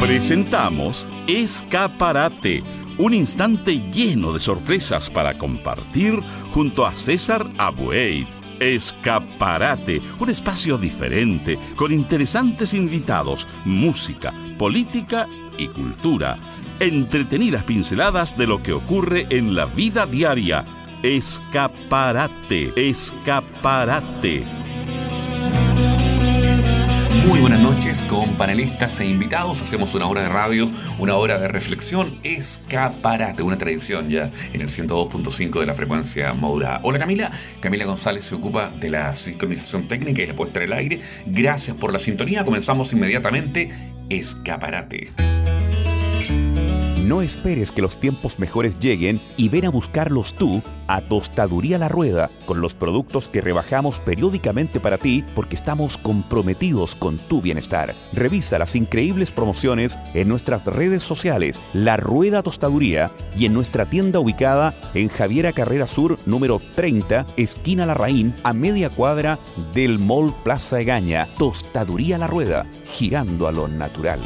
Presentamos Escaparate, un instante lleno de sorpresas para compartir junto a César Abueit. Escaparate, un espacio diferente, con interesantes invitados, música, política y cultura. Entretenidas pinceladas de lo que ocurre en la vida diaria. Escaparate, escaparate. Muy buenas noches con panelistas e invitados. Hacemos una hora de radio, una hora de reflexión. Escaparate, una tradición ya en el 102.5 de la frecuencia modulada. Hola Camila. Camila González se ocupa de la sincronización técnica y la puesta en el aire. Gracias por la sintonía. Comenzamos inmediatamente. Escaparate. No esperes que los tiempos mejores lleguen y ven a buscarlos tú a Tostaduría La Rueda, con los productos que rebajamos periódicamente para ti porque estamos comprometidos con tu bienestar. Revisa las increíbles promociones en nuestras redes sociales, La Rueda Tostaduría, y en nuestra tienda ubicada en Javiera Carrera Sur, número 30, esquina Larraín, a media cuadra del Mall Plaza Egaña. Tostaduría La Rueda, girando a lo natural.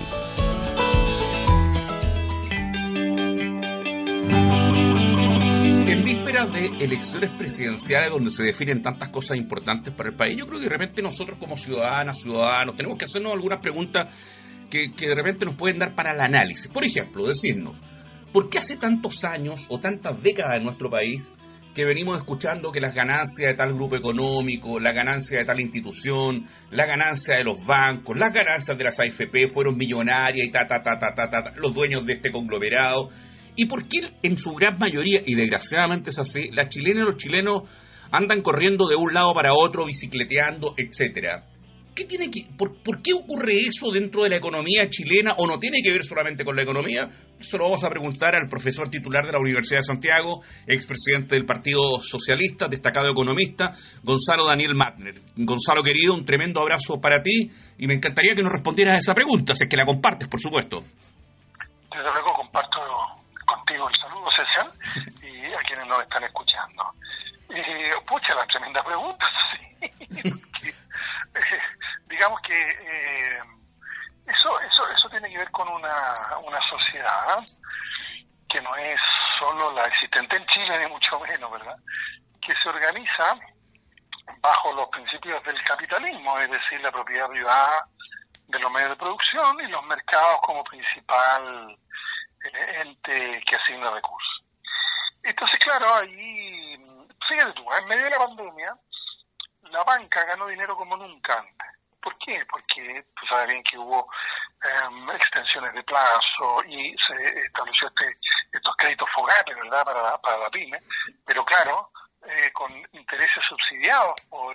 De elecciones presidenciales donde se definen tantas cosas importantes para el país, yo creo que de repente nosotros como ciudadanos tenemos que hacernos algunas preguntas que de repente nos pueden dar para el análisis. Por ejemplo, decirnos, ¿por qué hace tantos años o tantas décadas en nuestro país que venimos escuchando que las ganancias de tal grupo económico, la ganancia de tal institución, la ganancia de los bancos, las ganancias de las AFP fueron millonarias y los dueños de este conglomerado? ¿Y por qué en su gran mayoría, y desgraciadamente es así, las chilenas y los chilenos andan corriendo de un lado para otro, bicicleteando, etcétera? ¿Por qué ocurre eso dentro de la economía chilena, o no tiene que ver solamente con la economía? Eso lo vamos a preguntar al profesor titular de la Universidad de Santiago, expresidente del Partido Socialista, destacado economista, Gonzalo Daniel Mattner. Gonzalo querido, un tremendo abrazo para ti, y me encantaría que nos respondieras a esa pregunta, si es que la compartes, por supuesto. Desde luego comparto contigo el saludo, César, y a quienes nos están escuchando. Pucha, la tremenda pregunta, sí. Digamos que eso tiene que ver con una sociedad que no es solo la existente en Chile, ni mucho menos, ¿verdad? Que se organiza bajo los principios del capitalismo, es decir, la propiedad privada de los medios de producción y los mercados como principal ente que asigna recursos. Entonces, claro, ahí, fíjate tú, en medio de la pandemia, la banca ganó dinero como nunca antes. ¿Por qué? Porque tú sabes bien que hubo extensiones de plazo y se estableció estos créditos fogares, ¿verdad?, para la pyme, pero claro, con intereses subsidiados por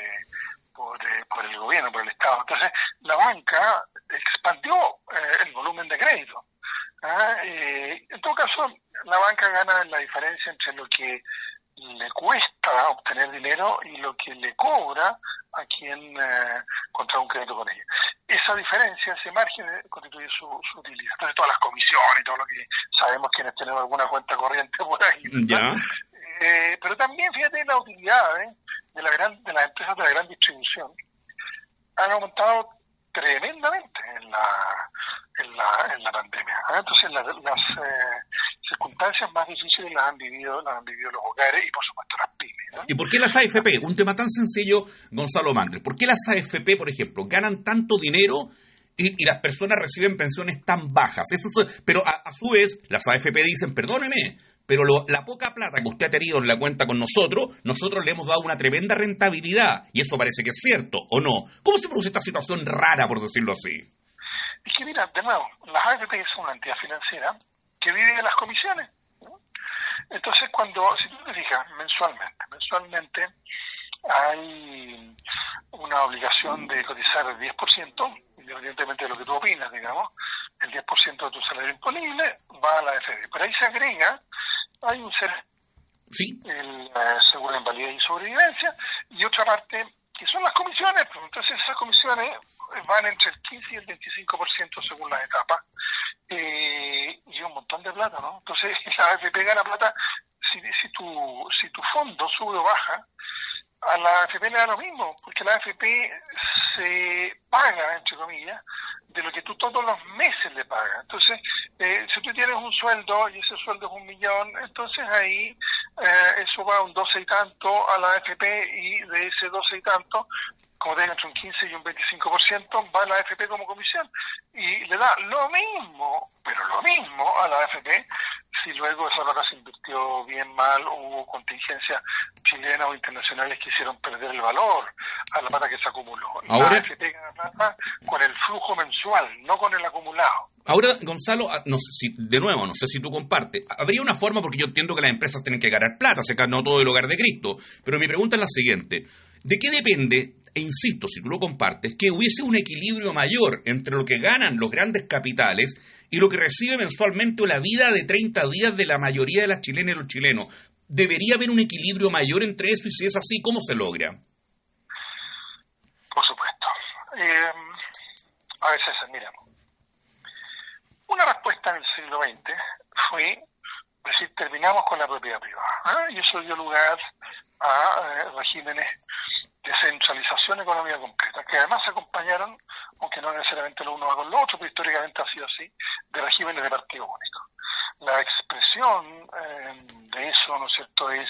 el gobierno, por el Estado. Entonces, la banca expandió el volumen de crédito. En todo caso, la banca gana en la diferencia entre lo que le cuesta obtener dinero y lo que le cobra a quien contrae un crédito con ella. Esa diferencia, ese margen, constituye su utilidad. Entonces, todas las comisiones y todo lo que sabemos quienes tenemos alguna cuenta corriente por ahí. Ya. Pero también, fíjate, la utilidad de las empresas de la gran distribución han aumentado tremendamente en la pandemia. Entonces las circunstancias más difíciles las han vivido los hogares y por supuesto las pymes, ¿no? ¿Y por qué las AFP? Un tema tan sencillo, Gonzalo Mattner. ¿Por qué las AFP, por ejemplo, ganan tanto dinero y las personas reciben pensiones tan bajas? Pero a su vez, las AFP dicen, perdóneme, pero la poca plata que usted ha tenido en la cuenta con nosotros le hemos dado una tremenda rentabilidad, y eso parece que es cierto, ¿o no? ¿Cómo se produce esta situación rara, por decirlo así? Es que mira, de nuevo, las AFP son una entidad financiera que vive de las comisiones, ¿no? Entonces, si tú te fijas, mensualmente hay una obligación de cotizar el 10%, independientemente de lo que tú opinas, digamos, el 10% de tu salario imponible va a la AFP. Pero ahí se agrega, hay un sí, el seguro de invalidez y sobrevivencia, y otra parte que son las comisiones. Pues entonces esas comisiones van entre el 15 y el 25% según las etapas, y un montón de plata, ¿no? Entonces la AFP gana plata. Si tu fondo sube o baja, a la AFP le da lo mismo, porque la AFP se paga, entre comillas, de lo que tú todos los meses le pagas. Entonces, si tú tienes un sueldo y ese sueldo es 1 millón, entonces ahí eso va un 12 y tanto a la AFP, y de ese 12 y tanto, como tiene entre un 15 y un 25%, va a la AFP como comisión. Y le da lo mismo, pero lo mismo a la AFP, si luego esa plata se invirtió bien, mal, o hubo contingencias chilenas o internacionales que hicieron perder el valor a la plata que se acumuló. Ahora, la AFP gana plata con el flujo mensual, no con el acumulado. Ahora, Gonzalo, no sé no sé si tú compartes. Habría una forma, porque yo entiendo que las empresas tienen que ganar plata, sacar no todo el hogar de Cristo, pero mi pregunta es la siguiente. ¿De qué depende, e insisto, si tú lo compartes, que hubiese un equilibrio mayor entre lo que ganan los grandes capitales y lo que recibe mensualmente la vida de 30 días de la mayoría de las chilenas y los chilenos? ¿Debería haber un equilibrio mayor entre eso? Y si es así, ¿cómo se logra? Por supuesto. A veces, mira, una respuesta en el siglo XX fue decir, terminamos con la propiedad privada, y eso dio lugar a regímenes de centralización económica completa, que además se acompañaron, aunque no necesariamente lo uno va con lo otro, pero históricamente ha sido así, de regímenes de partido único. La expresión de eso, ¿no es cierto?, es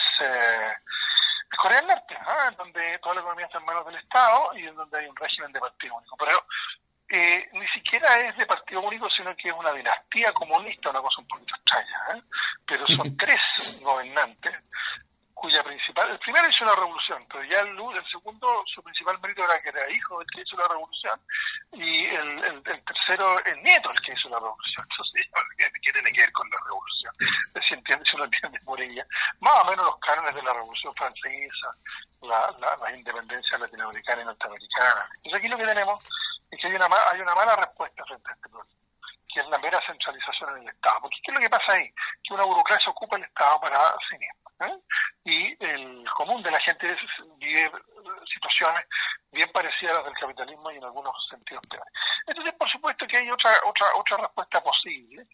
Corea del Norte, en donde toda la economía está en manos del Estado y en donde hay un régimen de partido único. Pero ni siquiera es de partido único, sino que es una dinastía comunista, una cosa un poquito extraña, pero son 3 gobernantes cuya principal, el primero hizo la revolución, pero ya el segundo, su principal mérito era que era hijo del que hizo la revolución, y el tercero, el nieto del que hizo la revolución. Entonces, ¿qué tiene que ver con la revolución? Si uno entiende por ella, más o menos los cánones de la revolución francesa, la independencia latinoamericana y norteamericana. Entonces aquí lo que tenemos es que hay una mala respuesta frente a este problema, que es la mera centralización en el Estado. Porque ¿qué es lo que pasa ahí? Que una burocracia ocupa el Estado para sí misma, y el común de la gente vive situaciones bien parecidas a las del capitalismo y en algunos sentidos peores. Entonces, por supuesto que hay otra respuesta posible,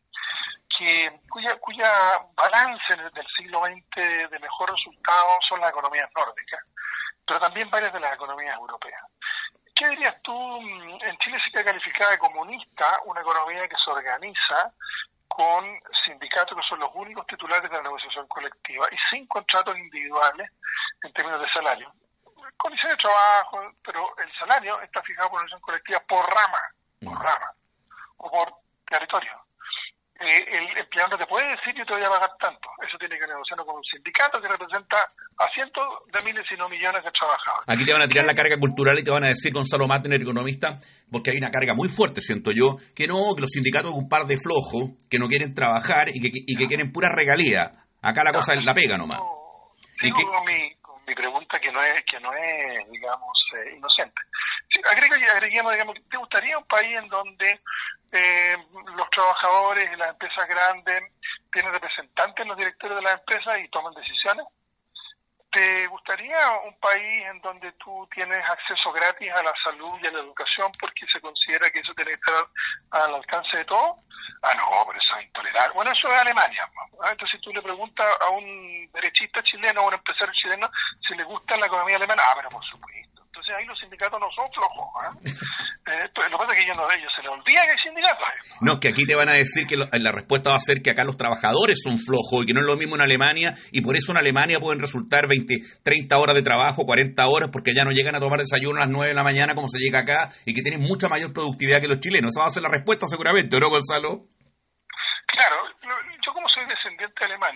cuya balance del siglo XX de mejor resultado son las economías nórdicas, pero también varias de las economías europeas. ¿Qué dirías tú? En Chile se queda calificada de comunista una economía que se organiza con sindicatos que son los únicos titulares de la negociación colectiva y sin contratos individuales en términos de salario. Condiciones de trabajo, pero el salario está fijado por la negociación colectiva por rama o por territorio. El empleador no te puede decir yo te voy a pagar tanto. Eso tiene que negociarlo con un sindicato que representa a cientos de miles, si no millones de trabajadores. Aquí te van a tirar la carga cultural y te van a decir, Gonzalo Matner, economista, porque hay una carga muy fuerte, siento yo, que los sindicatos son un par de flojos, que no quieren trabajar y que quieren pura regalía. Acá la cosa es la pega nomás. Sigo con mi pregunta que no es digamos, inocente. Sí, agreguemos, digamos, ¿te gustaría un país en donde los trabajadores y las empresas grandes tienen representantes en los directorios de las empresas y toman decisiones? ¿Te gustaría un país en donde tú tienes acceso gratis a la salud y a la educación porque se considera que eso tiene que estar al alcance de todos? No, pero eso es intolerable. Bueno, eso es Alemania. Entonces, si tú le preguntas a un derechista chileno o a un empresario chileno si le gusta la economía alemana, pero por supuesto. Entonces, ahí los sindicatos no son flojos. Lo que pasa es que ellos se les olvida que hay sindicatos. No, que aquí te van a decir que la respuesta va a ser que acá los trabajadores son flojos y que no es lo mismo en Alemania, y por eso en Alemania pueden resultar 30 horas de trabajo, 40 horas, porque ya no llegan a tomar desayuno a las 9 de la mañana como se llega acá, y que tienen mucha mayor productividad que los chilenos. Esa va a ser la respuesta seguramente, ¿no, Gonzalo? Claro, yo como soy descendiente alemán,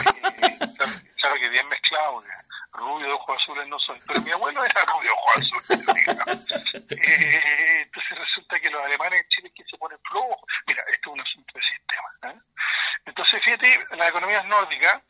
claro que bien mezclado, rubio de ojos azules no soy, pero mi abuelo era rubio de ojos azules. Entonces resulta que los alemanes en Chile que se ponen flojos. Mira, esto es un asunto de sistema. Entonces, fíjate, las economías nórdicas,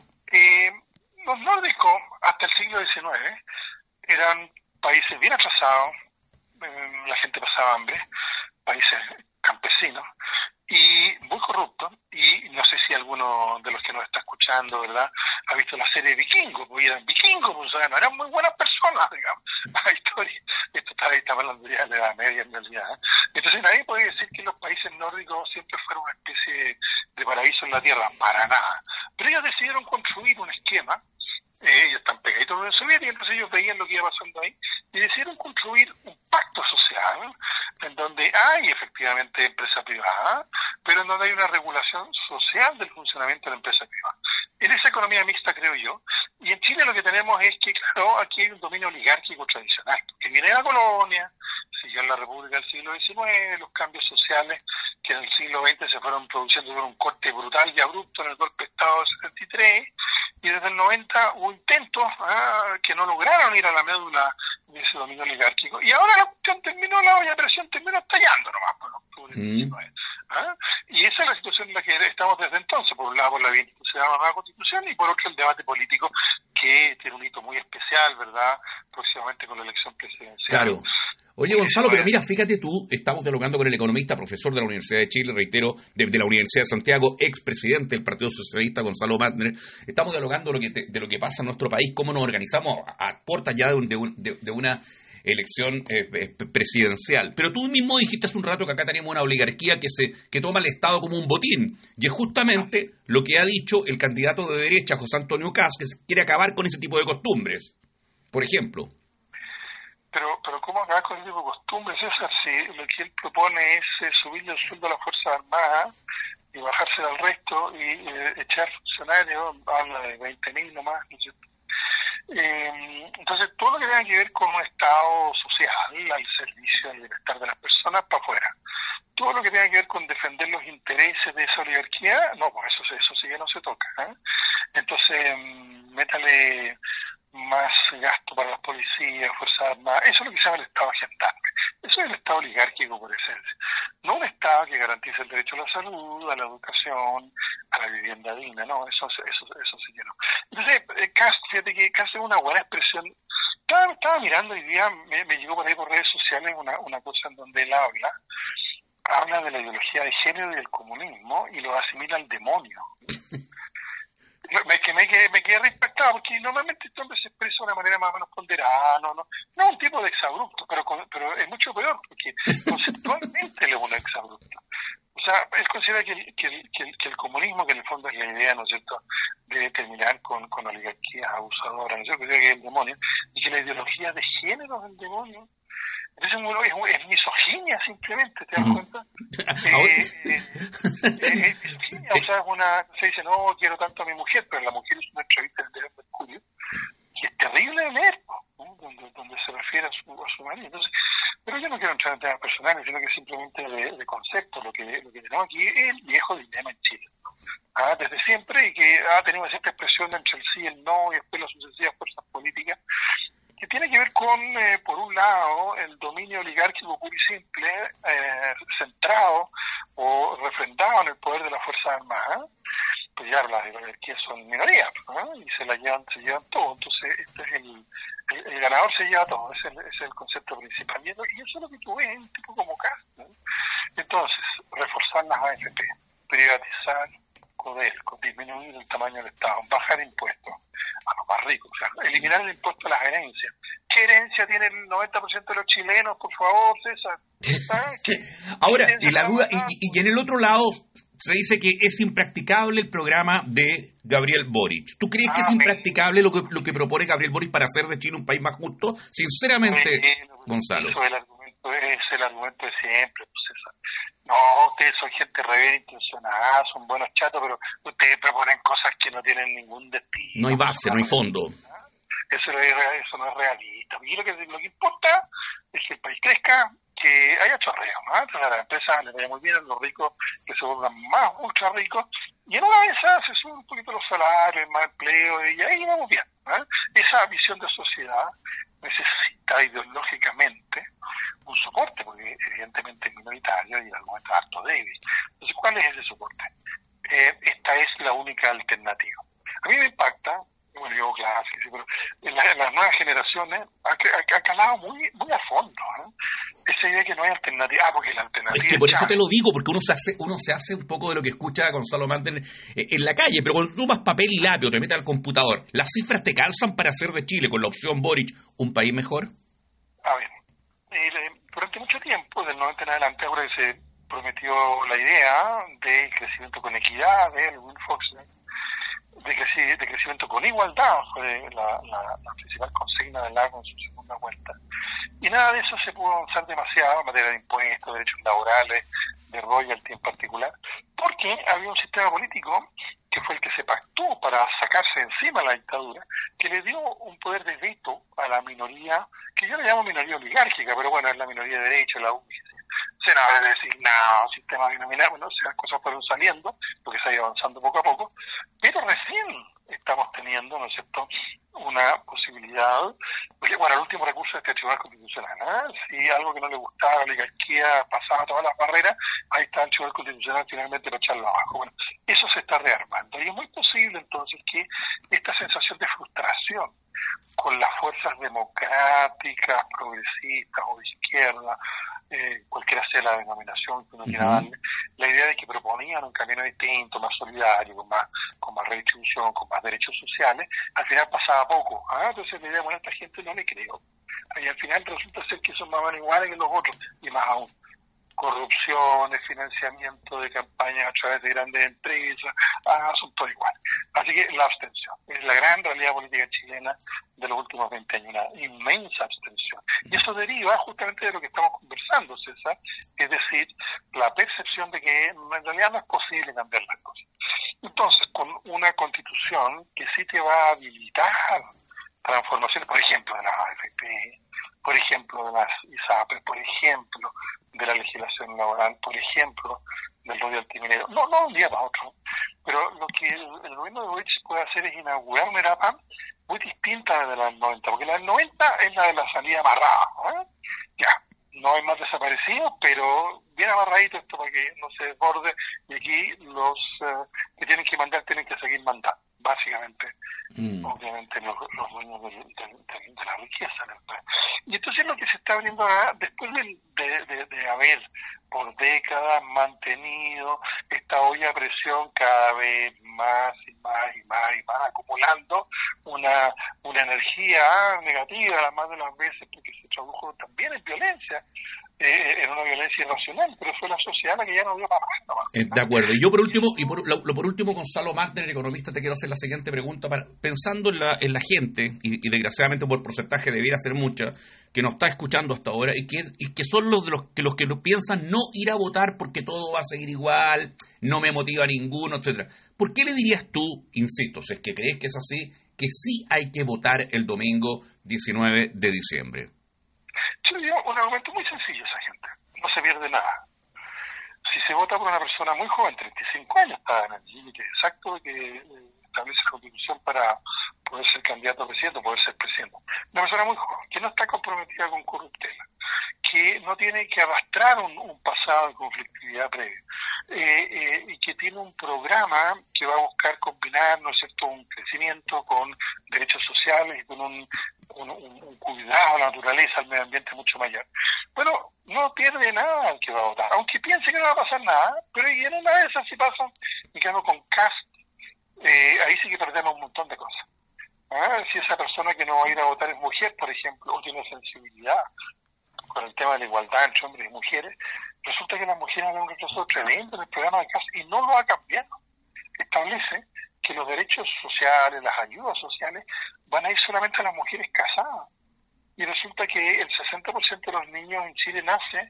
los nórdicos hasta el siglo XIX eran países bien atrasados, la gente pasaba hambre, países campesinos y muy corruptos, y no sé si alguno de los que nos está escuchando, ¿verdad?, ha visto la serie Vikingo, porque eran vikingos, pues, o sea, no eran muy buenas personas, digamos. La historia, esto está hablando ya de la Edad Media en realidad. Entonces nadie puede decir que los países nórdicos siempre fueron una especie de paraíso en la tierra, para nada. Pero ellos decidieron construir un esquema, ellos están pegaditos a la Unión Soviética, entonces ellos veían lo que iba pasando ahí, y decidieron construir un pacto social en donde hay efectivamente empresa privada, pero en donde hay una regulación social del funcionamiento de la empresa privada. En esa economía mixta, creo yo, y en Chile lo que tenemos es que, claro, aquí hay un dominio oligárquico tradicional, que viene de la colonia, siguió en la República del siglo XIX, los cambios sociales que en el siglo XX se fueron produciendo con un corte brutal y abrupto en el golpe de Estado del 73, y desde el 90 hubo intentos que no lograron ir a la médula de ese dominio oligárquico, y ahora la cuestión terminó, la olla de presión terminó estallando nomás por octubre del 19. Y esa es la situación en la que estamos desde entonces, por un lado por la vía institucional de la nueva Constitución y por otro el debate político que tiene un hito muy especial, ¿verdad?, próximamente con la elección presidencial. Claro. Oye, Gonzalo, pero mira, fíjate tú, estamos dialogando con el economista, profesor de la Universidad de Chile, reitero, de la Universidad de Santiago, expresidente del Partido Socialista, Gonzalo Mattner. Estamos dialogando de lo que pasa en nuestro país, cómo nos organizamos a puertas ya de una elección presidencial. Pero tú mismo dijiste hace un rato que acá tenemos una oligarquía que toma al Estado como un botín. Y es justamente lo que ha dicho el candidato de derecha, José Antonio Kast, que quiere acabar con ese tipo de costumbres. Por ejemplo. Pero ¿cómo acabar con ese tipo de costumbres, César? Si lo que él propone es subirle el sueldo a las Fuerzas Armadas y bajárselo al resto y echar funcionarios, habla de 20.000 nomás, ¿no es cierto? Entonces, todo lo que tenga que ver con un Estado social, al servicio del bienestar de las personas, para afuera. Todo lo que tenga que ver con defender los intereses de esa oligarquía, no, pues eso sí que no se toca. Entonces, métale más gasto para las policías, Fuerzas Armadas, eso es lo que se llama el Estado gendarme. Eso es el Estado oligárquico por esencia. No un Estado que garantice el derecho a la salud, a la educación, a la vivienda digna, no, eso sí que no. Entonces, fíjate que Kast es una buena expresión. Estaba mirando hoy día, me llegó por ahí por redes sociales una cosa en donde él habla de la ideología de género y del comunismo y lo asimila al demonio. Me quedé re impactado porque normalmente este hombre se expresa de una manera más o menos ponderada, no un tipo de exabrupto, pero es mucho peor porque conceptualmente él es un exabrupto. O sea, él considera que el comunismo, que en el fondo es la idea, ¿no es cierto?, de terminar con oligarquías abusadoras, ¿no es cierto?, que es el demonio, y que la ideología de género es el demonio. Entonces es misoginia simplemente, ¿te das cuenta? Es misoginia, o sea, se dice, no, quiero tanto a mi mujer, pero la mujer es una entrevista en el diario Mercurio, que es terrible de leer, ¿no? donde se refiere a su marido. Entonces, pero yo no quiero entrar en temas personales, sino que simplemente de concepto. Lo que tenemos aquí es el viejo dilema en Chile, desde siempre, y que ha tenido cierta expresión entre el sí y el no, y después las sucesivas fuerzas políticas, que tiene que ver con, por un lado, el dominio oligárquico puro y simple, centrado o refrendado en el poder de las Fuerzas Armadas. Pues ya las oligarquías son minorías, ¿no? Y se llevan todo. Entonces, este es el ganador se lleva todo, ese es el concepto principal. Y eso es lo que tú ves en un tipo como Kast, ¿no? Entonces, reforzar las AFP, privatizar Codelco, disminuir el tamaño del Estado, bajar impuestos a los más ricos, o sea, eliminar el impuesto a las herencias. ¿Qué herencia tiene el 90% de los chilenos, por favor, César? Ahora, y la duda, y en el otro lado se dice que es impracticable el programa de Gabriel Boric. ¿Tú crees que es impracticable lo que propone Gabriel Boric para hacer de Chile un país más justo? Sinceramente, Gonzalo. Eso es el argumento de siempre, pues, César. No, ustedes son gente re bien intencionada, son buenos chatos, pero ustedes proponen cosas que no tienen ningún destino. No hay base, no hay fondo. Eso no es realista. Y lo que importa es que el país crezca, que haya chorreo, ¿no? Entonces a las empresas les vaya muy bien, a los ricos que se vuelvan más ultra ricos, y en una de esas se suben un poquito los salarios, más empleo, y ahí vamos bien, ¿no? Esa visión de sociedad necesita ideológicamente un soporte, porque evidentemente es minoritario y en algún momento harto débil. Entonces, ¿cuál es ese soporte? Esta es la única alternativa. A mí me impacta, bueno, yo clase, pero en las nuevas generaciones ha calado muy a fondo, ¿no? Esa idea que no hay alternativa, porque la alternativa es que por eso te lo digo, porque uno se hace un poco de lo que escucha a Gonzalo Mattner en la calle, pero cuando tú vas papel y lápiz o te metes al computador, ¿las cifras te calzan para hacer de Chile, con la opción Boric, un país mejor? A ver, durante mucho tiempo, del 90 en adelante, ahora que se prometió la idea de crecimiento con equidad, de Will Fox, de crecimiento con igualdad, fue la principal consigna del lago en su segunda vuelta. Y nada de eso se pudo avanzar demasiado en materia de impuestos, derechos laborales, de royalty en particular, porque había un sistema político que fue el que se pactó para sacarse encima la dictadura, que le dio un poder de veto a la minoría, que yo le llamo minoría oligárquica, pero bueno, es la minoría de derecha, la senadores designados, sistema binominal, bueno, las cosas fueron saliendo, porque se ha ido avanzando poco a poco, pero recién estamos teniendo, ¿no es cierto?, una posibilidad, porque bueno, el último recurso es este Tribunal Constitucional, si algo que no le gustaba a la oligarquía pasaba todas las barreras, ahí está el Tribunal Constitucional finalmente para echarlo abajo. Bueno, eso se está rearmando, y es muy posible entonces que esta sensación de frustración con las fuerzas democráticas, progresistas o de izquierda, cualquiera sea la denominación que uno quiera darle, la idea de que proponían un camino distinto, más solidario, con más redistribución, con más derechos sociales, al final pasaba poco. Entonces la idea, bueno, esta gente no le creo. Y al final resulta ser que son más o menos iguales que los otros, y más aún. Corrupciones, financiamiento de campañas a través de grandes empresas, son todo igual. Así que la abstención es la gran realidad política chilena de los últimos 20 años, una inmensa abstención. Y eso deriva justamente de lo que estamos conversando, César, es decir, la percepción de que en realidad no es posible cambiar las cosas. Entonces, con una constitución que sí te va a habilitar transformaciones, por ejemplo, de las AFP, por ejemplo, de las ISAPRES, por ejemplo, de la legislación laboral, por ejemplo, del royalty minero. No de un día para otro, pero lo que el gobierno de Boric puede hacer es inaugurar una etapa muy distinta de la del 90, porque la del 90 es la de la salida amarrada, Ya, no hay más desaparecidos, pero bien amarradito esto para que no se desborde, y aquí los que tienen que mandar tienen que seguir mandando, básicamente. Obviamente los dueños de la riqueza. Y entonces lo que se está abriendo ahora, después de haber por décadas mantenido esta olla a presión cada vez más y más, acumulando una energía negativa, más de las veces, porque se tradujo también en violencia, en una violencia irracional, pero fue la sociedad la que ya no dio para más. De acuerdo. Y yo por último, Gonzalo Magner, economista, te quiero hacer la siguiente pregunta, pensando en la gente, y desgraciadamente por porcentaje debiera ser mucha, que nos está escuchando hasta ahora, y que son los que piensan no ir a votar porque todo va a seguir igual, no me motiva ninguno, etcétera. ¿Por qué le dirías tú, insisto, si es que crees que es así, que sí hay que votar el domingo 19 de diciembre? Yo diría un argumento muy sencillo a esa gente. No se pierde nada. Si se vota por una persona muy joven, 35 años, está en el límite exacto que establece la Constitución para poder ser candidato a presidente, poder ser presidente. Una persona muy joven, que no está comprometida con corruptela, que no tiene que arrastrar un pasado de conflictividad previa, y que tiene un programa que va a buscar combinar, ¿no es cierto?, un crecimiento con derechos sociales y con un cuidado a la naturaleza, al medio ambiente mucho mayor. Bueno, no pierde nada el que va a votar, aunque piense que no va a pasar nada, pero y en una de esas si pasa, y quedamos con Kast, ahí sí que perdemos un montón de cosas. Si esa persona que no va a ir a votar es mujer, por ejemplo, o tiene sensibilidad con el tema de la igualdad entre hombres y mujeres, resulta que las mujeres han un retroceso tremendo en el programa de Kast y no lo ha cambiado. Establece que los derechos sociales, las ayudas sociales, van a ir solamente a las mujeres casadas. Y resulta que el 60% de los niños en Chile nace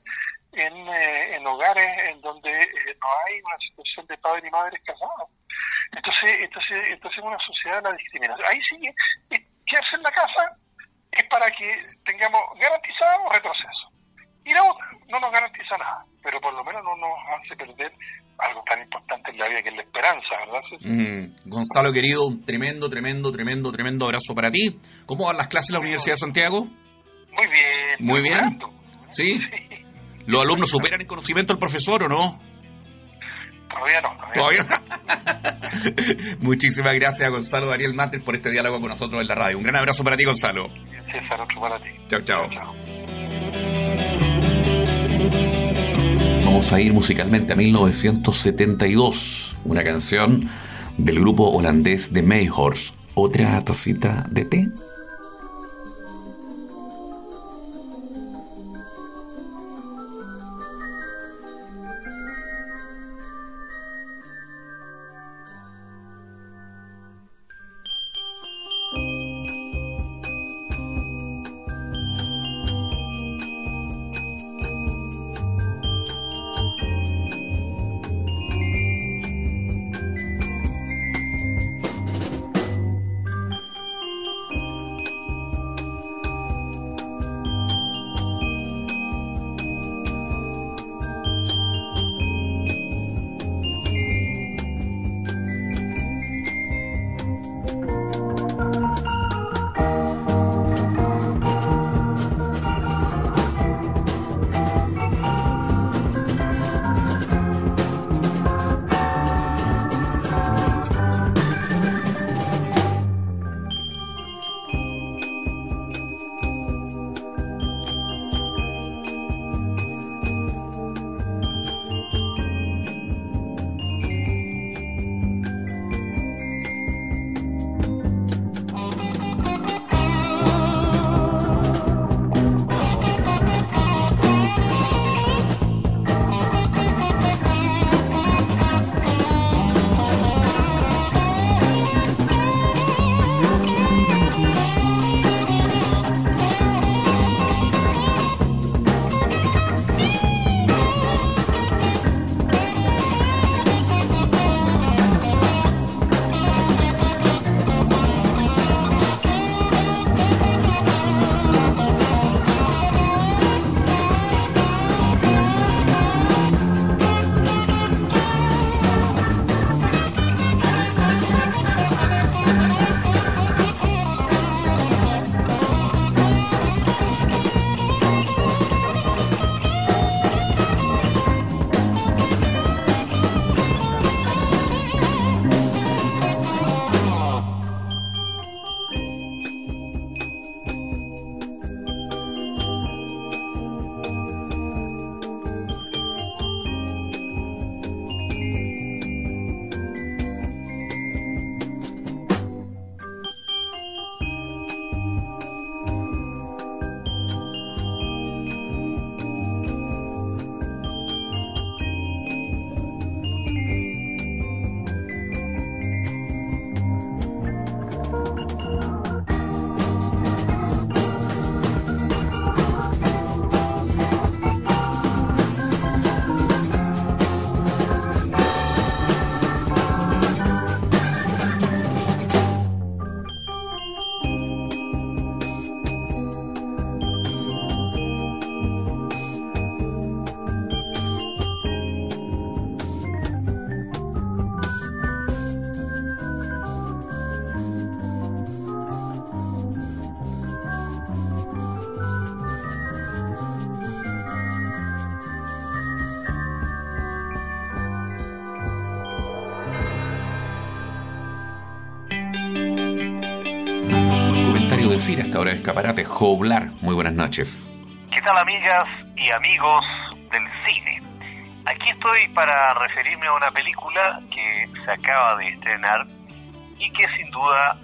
en hogares en donde no hay una situación de padres y madres casados. Entonces es una sociedad de la discriminación. Ahí sí que quedarse en la casa es para que tengamos garantizado retroceso. Y la otra no nos garantiza nada, pero por lo menos no nos hace perder algo tan importante en la vida que es la esperanza, ¿verdad? Gonzalo, querido, un tremendo abrazo para ti. ¿Cómo van las clases en la Universidad de Santiago? Muy bien. Muy bien. ¿Sí? ¿Los alumnos superan en conocimiento al profesor o no? Todavía no. Muchísimas gracias a Gonzalo Daniel Matres por este diálogo con nosotros en la radio. Un gran abrazo para ti, Gonzalo. César, otro para ti. Chao. Vamos a ir musicalmente a 1972, una canción del grupo holandés de Mayhorst. ¿Otra tacita de té? decir a esta hora de Escaparate, Joglar. Muy buenas noches. ¿Qué tal, amigas y amigos del cine? Aquí estoy para referirme a una película que se acaba de estrenar y que sin duda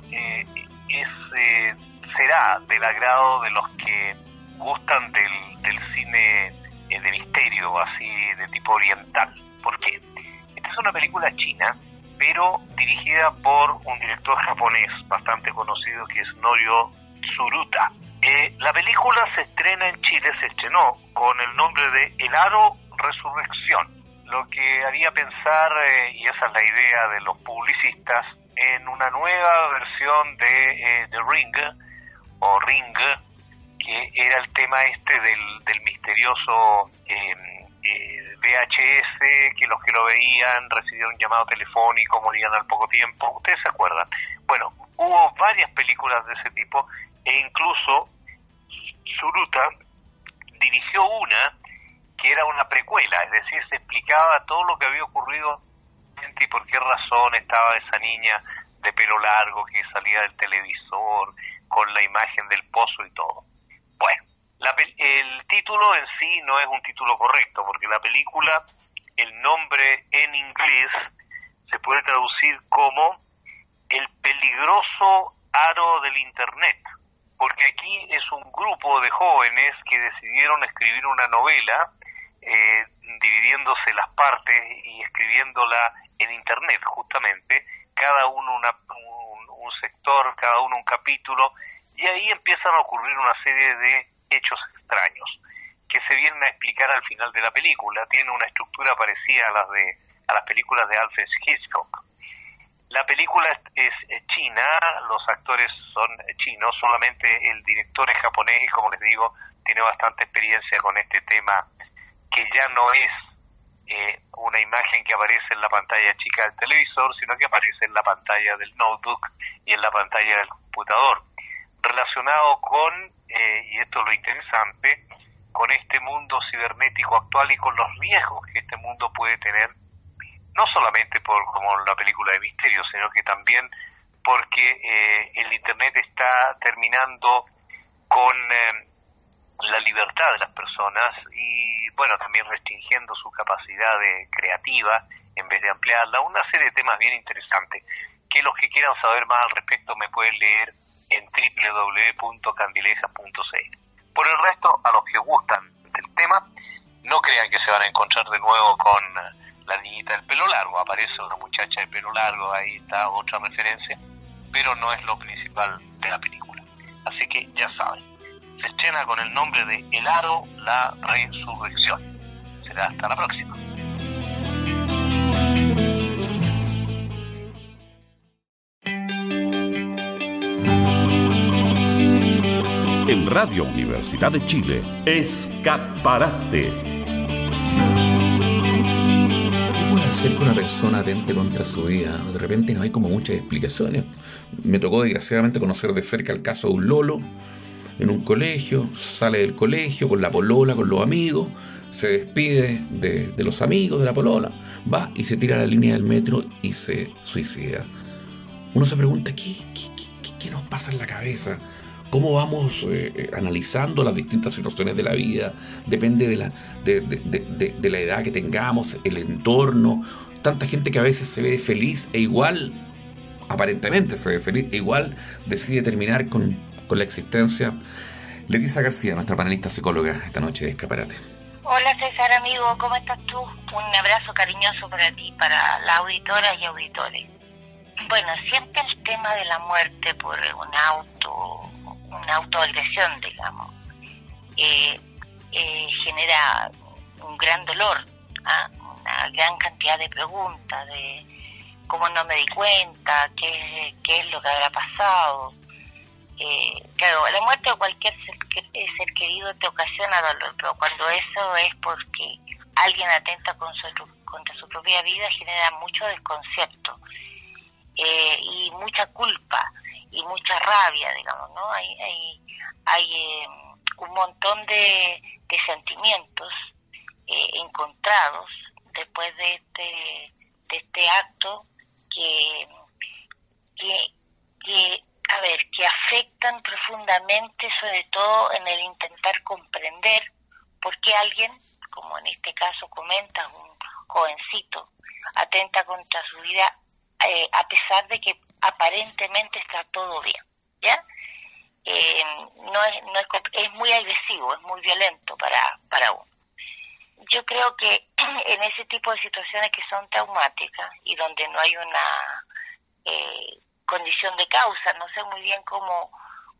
será del agrado de los que gustan del cine de misterio, así de tipo oriental. ¿Por qué? Esta es una película china, pero dirigida por un director japonés bastante conocido que es Norio Tsuruta. La película se estrena en Chile, se estrenó con el nombre de El Aro Resurrección, lo que haría pensar, y esa es la idea de los publicistas, en una nueva versión de Ring, o Ring, que era el tema del misterioso VHS, que los que lo veían recibieron un llamado telefónico, morían al poco tiempo. ¿Ustedes se acuerdan? Bueno, hubo varias películas de ese tipo, e incluso Tsuruta dirigió una que era una precuela, es decir, se explicaba todo lo que había ocurrido y por qué razón estaba esa niña de pelo largo que salía del televisor, con la imagen del pozo y todo. Bueno, el título en sí no es un título correcto, porque la película, el nombre en inglés se puede traducir como El peligroso aro del Internet, porque aquí es un grupo de jóvenes que decidieron escribir una novela, dividiéndose las partes y escribiéndola en Internet, justamente, cada uno un sector, cada uno un capítulo, y ahí empiezan a ocurrir una serie de hechos extraños que se vienen a explicar al final de la película. Tiene una estructura parecida a las películas de Alfred Hitchcock. La película es china, los actores son chinos, solamente el director es japonés y, como les digo, tiene bastante experiencia con este tema, que ya no es una imagen que aparece en la pantalla chica del televisor, sino que aparece en la pantalla del notebook y en la pantalla del computador, relacionado con, y esto es lo interesante, con este mundo cibernético actual y con los riesgos que este mundo puede tener, no solamente como la película de misterio, sino que también porque el Internet está terminando con la libertad de las personas y, bueno, también restringiendo su capacidad creativa en vez de ampliarla. Una serie de temas bien interesantes que los que quieran saber más al respecto me pueden leer en www.candilejas.cl. Por el resto, a los que gustan del tema, no crean que se van a encontrar de nuevo con la niñita del pelo largo. Aparece una muchacha de pelo largo, ahí está otra referencia, pero no es lo principal de la película. Así que ya saben, se estrena con el nombre de El Aro, la Resurrección. Será hasta la próxima. En Radio Universidad de Chile, Escaparate. ¿Qué puede hacer que una persona atente contra su vida? De repente no hay como muchas explicaciones. Me tocó desgraciadamente conocer de cerca el caso de un lolo en un colegio, sale del colegio con la polola, con los amigos, se despide de los amigos de la polola, va y se tira a la línea del metro y se suicida. Uno se pregunta, ¿qué nos pasa en la cabeza? ¿Cómo vamos analizando las distintas situaciones de la vida? Depende de la edad que tengamos, el entorno. Tanta gente que a veces se ve feliz e igual, aparentemente se ve feliz e igual decide terminar con la existencia. Leticia García, nuestra panelista psicóloga esta noche de Escaparate. Hola César, amigo, ¿cómo estás tú? Un abrazo cariñoso para ti, para las auditoras y auditores. Bueno, siempre el tema de la muerte por una autoagresión, digamos, genera un gran dolor, una gran cantidad de preguntas de cómo no me di cuenta, qué es lo que habrá pasado. Claro, la muerte de cualquier ser querido te ocasiona dolor, pero cuando eso es porque alguien atenta contra su propia vida, genera mucho desconcierto y mucha culpa y mucha rabia, digamos, ¿no? Hay un montón de sentimientos encontrados después de este acto que a ver, que afectan profundamente, sobre todo en el intentar comprender por qué alguien, como en este caso comenta, un jovencito, atenta contra su vida, a pesar de que aparentemente está todo bien, ¿ya? Es muy agresivo, es muy violento para uno. Yo creo que en ese tipo de situaciones que son traumáticas y donde no hay una condición de causa, no sé muy bien cómo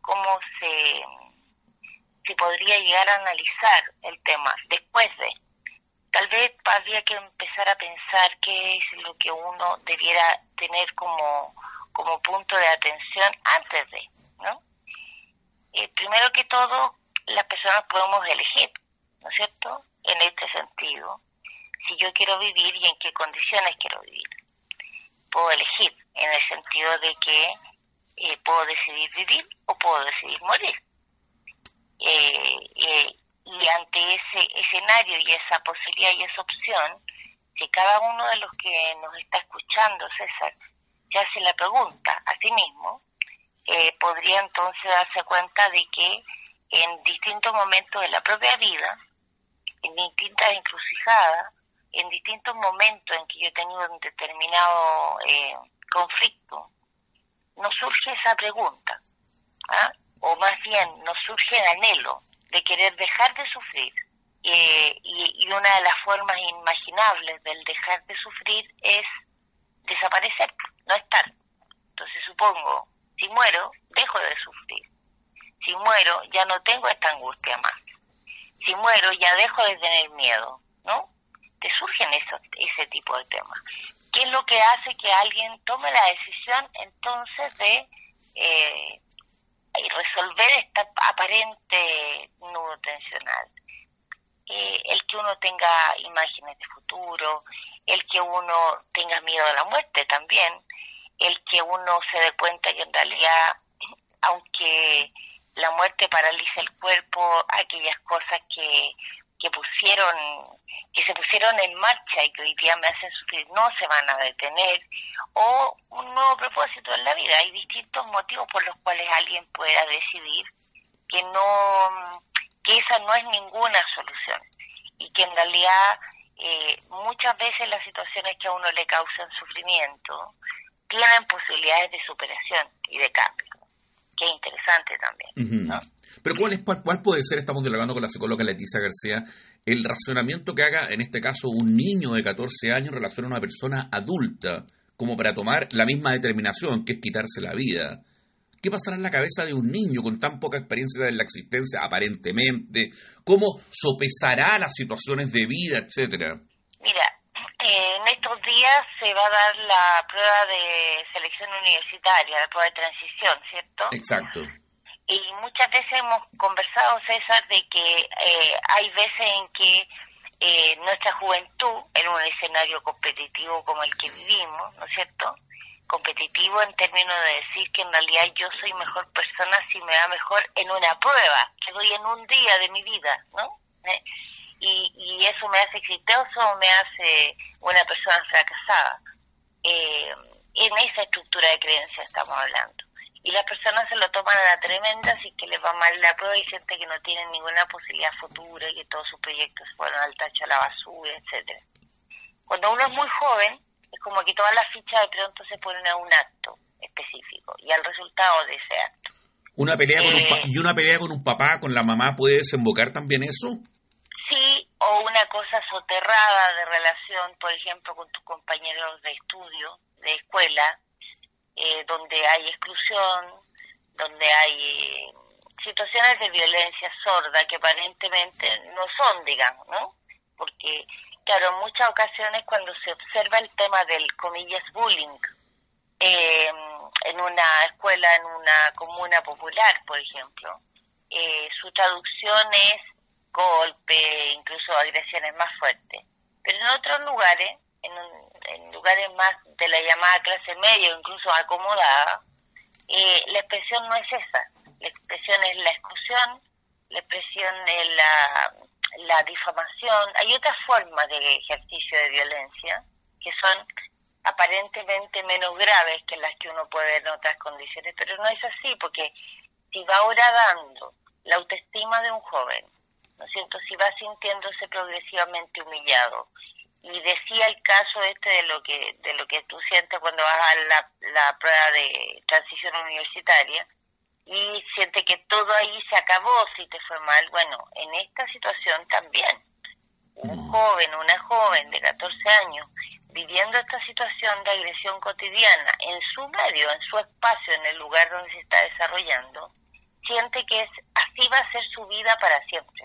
se podría llegar a analizar el tema después de. Tal vez habría que empezar a pensar qué es lo que uno debiera tener como punto de atención antes de, ¿no? Primero que todo, las personas podemos elegir, ¿no es cierto?, en este sentido, si yo quiero vivir y en qué condiciones quiero vivir. Puedo elegir en el sentido de que puedo decidir vivir o puedo decidir morir. Y ante ese escenario y esa posibilidad y esa opción, si cada uno de los que nos está escuchando, César, se hace la pregunta a sí mismo, podría entonces darse cuenta de que en distintos momentos de la propia vida, en distintas encrucijadas, en distintos momentos en que yo he tenido un determinado conflicto, nos surge esa pregunta, ¿ah? O más bien nos surge el anhelo de querer dejar de sufrir, y una de las formas inimaginables del dejar de sufrir es desaparecer, no estar. Entonces supongo, si muero, dejo de sufrir. Si muero, ya no tengo esta angustia más. Si muero, ya dejo de tener miedo, ¿no? Te surgen ese tipo de temas. ¿Qué es lo que hace que alguien tome la decisión entonces de resolver esta aparente nudo tensional? El que uno tenga imágenes de futuro, el que uno tenga miedo a la muerte también, el que uno se dé cuenta que en realidad, aunque la muerte paraliza el cuerpo, aquellas cosas que se pusieron en marcha y que hoy día me hacen sufrir no se van a detener, o un nuevo propósito en la vida. Hay distintos motivos por los cuales alguien pueda decidir que esa no es ninguna solución, y que en realidad muchas veces las situaciones que a uno le causan sufrimiento tienen posibilidades de superación y de cambio, que es interesante también, ¿no? Pero ¿cuál puede ser, estamos dialogando con la psicóloga Leticia García, el razonamiento que haga, en este caso, un niño de 14 años en relación a una persona adulta, como para tomar la misma determinación, que es quitarse la vida? ¿Qué pasará en la cabeza de un niño con tan poca experiencia en la existencia, aparentemente? ¿Cómo sopesará las situaciones de vida, etcétera? Mira, en estos días se va a dar la prueba de selección universitaria, la prueba de transición, ¿cierto? Exacto. Y muchas veces hemos conversado, César, de que hay veces en que nuestra juventud, en un escenario competitivo como el que vivimos, ¿no es cierto?, competitivo en términos de decir que en realidad yo soy mejor persona si me va mejor en una prueba que doy en un día de mi vida, ¿no? Y eso me hace exitoso o me hace una persona fracasada. En esa estructura de creencia estamos hablando. Y las personas se lo toman a la tremenda, así que les va mal la prueba y sienten que no tienen ninguna posibilidad futura y que todos sus proyectos fueron al tacho a la basura, etcétera. Cuando uno es muy joven, es como que todas las fichas de pronto se ponen a un acto específico y al resultado de ese acto. ¿Una pelea una pelea con un papá, con la mamá, puede desembocar también eso? Sí, o una cosa soterrada de relación, por ejemplo, con tus compañeros de estudio, de escuela, donde hay exclusión, donde hay situaciones de violencia sorda que aparentemente no son, digamos, ¿no? Porque, claro, en muchas ocasiones cuando se observa el tema del, comillas, bullying, en una escuela, en una comuna popular, por ejemplo, su traducción es golpe, incluso agresiones más fuertes. Pero en otros lugares, en lugares más de la llamada clase media o incluso acomodada, la expresión no es esa. La expresión es la exclusión, la expresión es la difamación. Hay otras formas de ejercicio de violencia que son aparentemente menos graves que las que uno puede ver en otras condiciones, pero no es así, porque si va horadando la autoestima de un joven, ¿no es cierto?, si va sintiéndose progresivamente humillado, y decía el caso de lo que tú sientes cuando vas a la prueba de transición universitaria, y siente que todo ahí se acabó si te fue mal. Bueno, en esta situación también, una joven de 14 años, viviendo esta situación de agresión cotidiana en su medio, en su espacio, en el lugar donde se está desarrollando, siente que así va a ser su vida para siempre.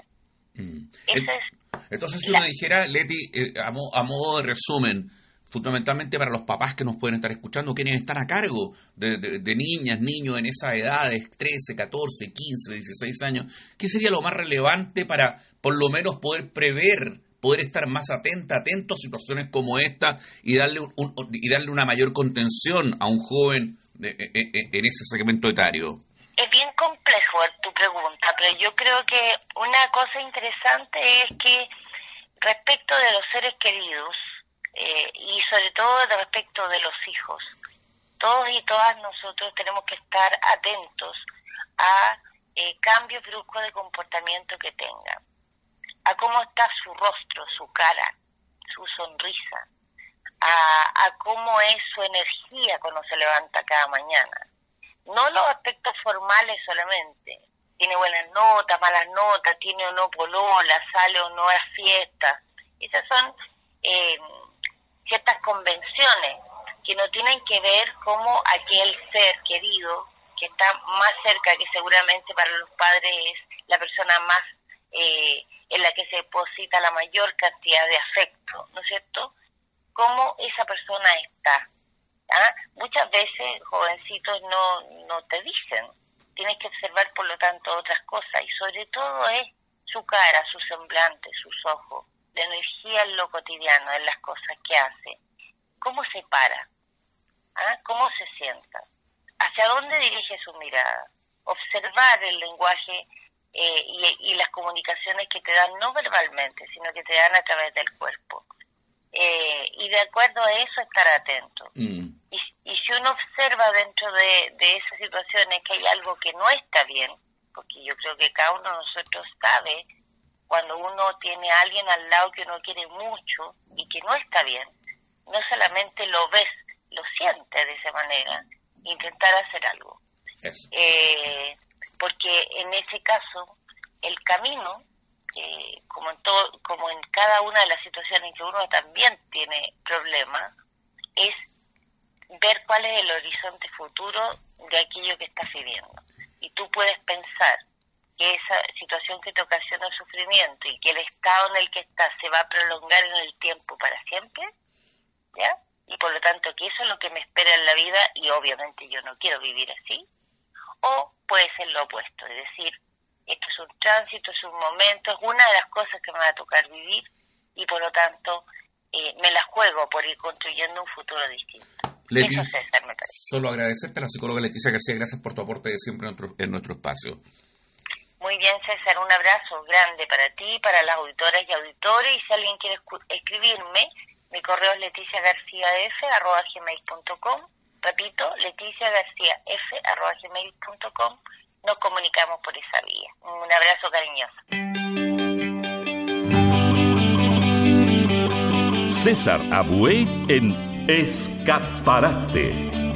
Entonces, si uno dijera, Leti, a modo de resumen, fundamentalmente para los papás que nos pueden estar escuchando, quienes están a cargo de niñas, niños en esas edades, 13, 14, 15, 16 años, ¿qué sería lo más relevante para, por lo menos, poder prever, poder estar más atento a situaciones como esta y darle una mayor contención a un joven en ese segmento etario? Es bien complejo tu pregunta, pero yo creo que una cosa interesante es que respecto de los seres queridos, y sobre todo respecto de los hijos, todos y todas nosotros tenemos que estar atentos a cambios bruscos de comportamiento que tengan, a cómo está su rostro, su cara, su sonrisa, a cómo es su energía cuando se levanta cada mañana. No los aspectos formales solamente, tiene buenas notas, malas notas, tiene o no polola, sale o no a fiestas. Esas son ciertas convenciones que no tienen que ver como aquel ser querido que está más cerca, que seguramente para los padres es la persona más en la que se deposita la mayor cantidad de afecto, ¿no es cierto? Cómo esa persona está. Muchas veces jovencitos no te dicen, tienes que observar por lo tanto otras cosas, y sobre todo es su cara, su semblante, sus ojos, la energía en lo cotidiano, en las cosas que hace, cómo se para, cómo se sienta, hacia dónde dirige su mirada, observar el lenguaje y las comunicaciones que te dan no verbalmente, sino que te dan a través del cuerpo. Y de acuerdo a eso estar atento. Y si uno observa dentro de esas situaciones que hay algo que no está bien, porque yo creo que cada uno de nosotros sabe cuando uno tiene a alguien al lado que uno quiere mucho y que no está bien, no solamente lo ves, lo sientes de esa manera, intentar hacer algo. Porque en ese caso, el camino, como en cada una de las situaciones en que uno también tiene problemas, es ver cuál es el horizonte futuro de aquello que estás viviendo. Y tú puedes pensar que esa situación que te ocasiona sufrimiento y que el estado en el que estás se va a prolongar en el tiempo para siempre, ¿ya? Y por lo tanto que eso es lo que me espera en la vida y obviamente yo no quiero vivir así. O puede ser lo opuesto, es decir, esto es un tránsito, es un momento, es una de las cosas que me va a tocar vivir y por lo tanto me la juego por ir construyendo un futuro distinto. Leti, eso, César, me parece. Solo agradecerte a la psicóloga Leticia García, gracias por tu aporte de siempre en nuestro espacio. Muy bien, César, un abrazo grande para ti, para las auditoras y auditores, y si alguien quiere escribirme, mi correo es leticiagarciaf@gmail.com. Repito, leticiagarciaf@gmail.com. Nos comunicamos por esa vía. Un abrazo cariñoso. César Abuey en Escaparate.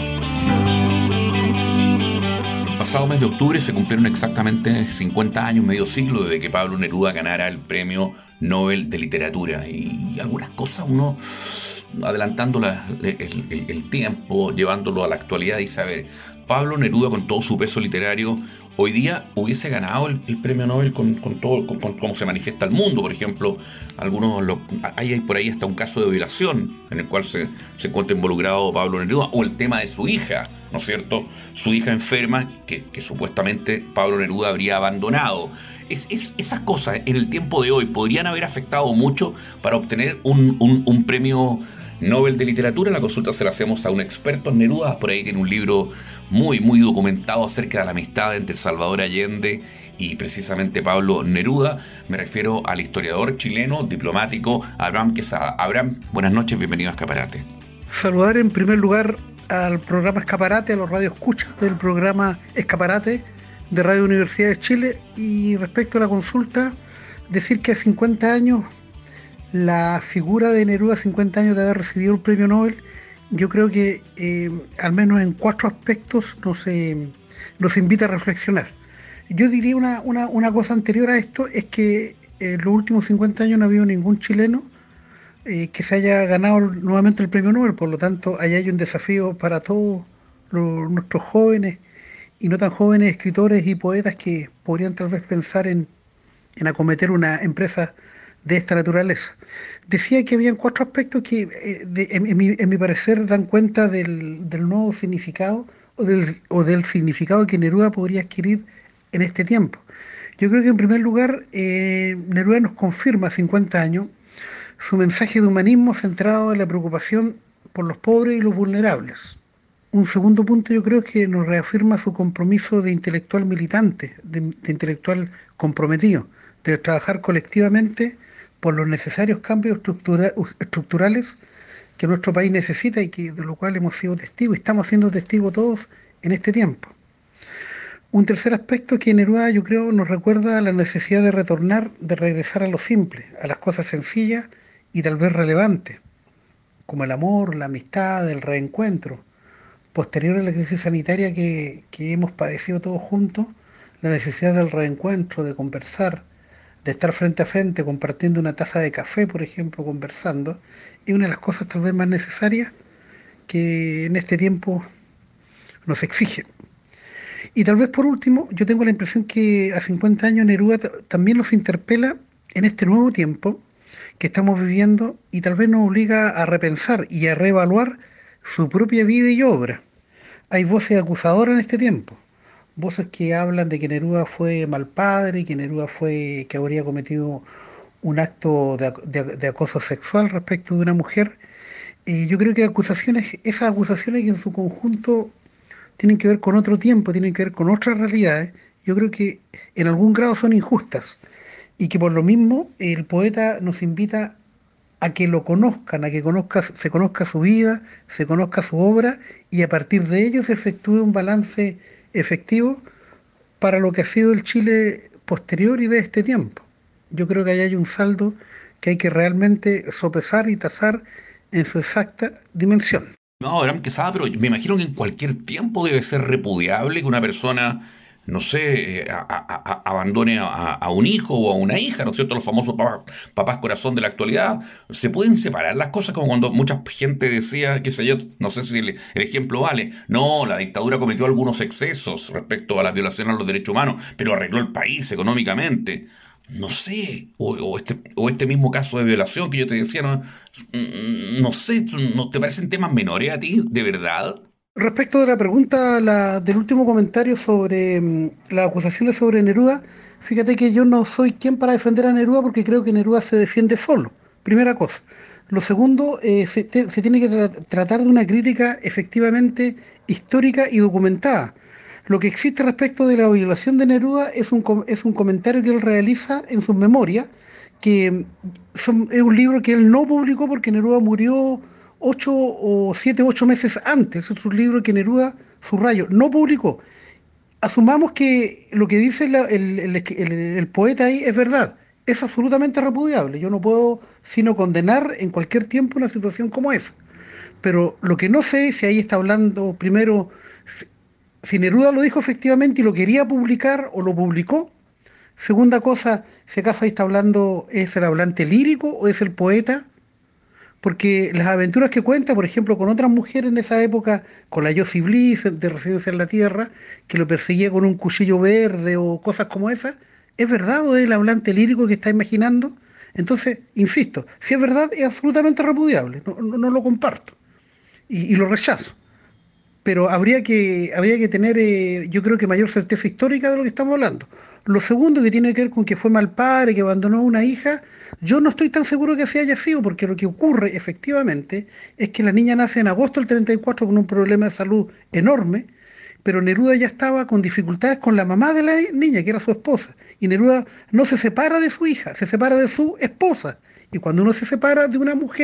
El pasado mes de octubre se cumplieron exactamente 50 años, medio siglo, desde que Pablo Neruda ganara el Premio Nobel de Literatura. Y algunas cosas uno, adelantando el tiempo, llevándolo a la actualidad, dice, a ver, Pablo Neruda, con todo su peso literario, hoy día hubiese ganado el premio Nobel con todo, con cómo se manifiesta el mundo. Por ejemplo, hay por ahí hasta un caso de violación en el cual se encuentra involucrado Pablo Neruda, o el tema de su hija, ¿no es cierto? Su hija enferma, que supuestamente Pablo Neruda habría abandonado. Esas cosas en el tiempo de hoy podrían haber afectado mucho para obtener un premio Nobel de Literatura. La consulta se la hacemos a un experto en Neruda. Por ahí tiene un libro muy, muy documentado acerca de la amistad entre Salvador Allende y precisamente Pablo Neruda. Me refiero al historiador chileno, diplomático, Abraham Quesada. Abraham, buenas noches, bienvenido a Escaparate. Saludar en primer lugar al programa Escaparate, a los radioescuchas del programa Escaparate de Radio Universidad de Chile, y respecto a la consulta, decir que a 50 años, la figura de Neruda, 50 años de haber recibido el premio Nobel, yo creo que al menos en 4 aspectos nos invita a reflexionar. Yo diría una cosa anterior a esto, es que en los últimos 50 años no ha habido ningún chileno que se haya ganado nuevamente el premio Nobel, por lo tanto ahí hay un desafío para todos nuestros jóvenes y no tan jóvenes escritores y poetas que podrían tal vez pensar en acometer una empresa de esta naturaleza. Decía que habían 4 aspectos que en mi parecer dan cuenta del nuevo significado o del significado que Neruda podría adquirir en este tiempo. Yo creo que en primer lugar Neruda nos confirma a 50 años su mensaje de humanismo centrado en la preocupación por los pobres y los vulnerables. Un segundo punto yo creo que nos reafirma su compromiso de intelectual militante, de intelectual comprometido, de trabajar colectivamente por los necesarios cambios estructurales que nuestro país necesita y de lo cual hemos sido testigos, y estamos siendo testigos todos en este tiempo. Un tercer aspecto que Neruda, yo creo, nos recuerda la necesidad de regresar a lo simple, a las cosas sencillas y tal vez relevantes, como el amor, la amistad, el reencuentro. Posterior a la crisis sanitaria que hemos padecido todos juntos, la necesidad del reencuentro, de conversar, de estar frente a frente, compartiendo una taza de café, por ejemplo, conversando, es una de las cosas tal vez más necesarias que en este tiempo nos exigen. Y tal vez por último, yo tengo la impresión que a 50 años Neruda también nos interpela en este nuevo tiempo que estamos viviendo y tal vez nos obliga a repensar y a reevaluar su propia vida y obra. Hay voces acusadoras en este tiempo, voces que hablan de que Neruda fue mal padre, que habría cometido un acto de acoso sexual respecto de una mujer. Y yo creo que esas acusaciones que en su conjunto tienen que ver con otro tiempo, tienen que ver con otras realidades, yo creo que en algún grado son injustas y que por lo mismo el poeta nos invita a que lo conozcan, se conozca su vida, se conozca su obra y a partir de ello se efectúe un balance efectivo para lo que ha sido el Chile posterior y de este tiempo. Yo creo que ahí hay un saldo que hay que realmente sopesar y tasar en su exacta dimensión. No, Abraham Quesada, pero me imagino que en cualquier tiempo debe ser repudiable que una persona, no sé, abandone a un hijo o a una hija, ¿no es cierto? Los famosos papás corazón de la actualidad. ¿Se pueden separar las cosas? Como cuando mucha gente decía, qué sé yo, no sé si el ejemplo vale, no, la dictadura cometió algunos excesos respecto a la violación a los derechos humanos, pero arregló el país económicamente. No sé, o este mismo caso de violación que yo te decía, no sé, ¿no te parecen temas menores a ti, de verdad? Respecto de la pregunta del último comentario sobre las acusaciones sobre Neruda, fíjate que yo no soy quien para defender a Neruda porque creo que Neruda se defiende solo, primera cosa. Lo segundo, se tiene que tratar de una crítica efectivamente histórica y documentada. Lo que existe respecto de la violación de Neruda es un comentario que él realiza en sus memorias, que es un libro que él no publicó porque Neruda murió 8 meses antes. Es un libro que Neruda, subrayo, no publicó. Asumamos que lo que dice el poeta ahí es verdad. Es absolutamente repudiable. Yo no puedo sino condenar en cualquier tiempo una situación como esa. Pero lo que no sé es si ahí está hablando primero, si Neruda lo dijo efectivamente y lo quería publicar o lo publicó. Segunda cosa, si acaso ahí está hablando, ¿es el hablante lírico o es el poeta? Porque las aventuras que cuenta, por ejemplo, con otras mujeres en esa época, con la Josie Bliss de Residencia en la Tierra, que lo perseguía con un cuchillo verde o cosas como esas, ¿es verdad o es el hablante lírico que está imaginando? Entonces, insisto, si es verdad, es absolutamente repudiable, no lo comparto y lo rechazo. Pero habría que tener, yo creo que mayor certeza histórica de lo que estamos hablando. Lo segundo, que tiene que ver con que fue mal padre, que abandonó a una hija, yo no estoy tan seguro que así haya sido, porque lo que ocurre efectivamente es que la niña nace en agosto del 34 con un problema de salud enorme, pero Neruda ya estaba con dificultades con la mamá de la niña, que era su esposa, y Neruda no se separa de su hija, se separa de su esposa, y cuando uno se separa de una mujer,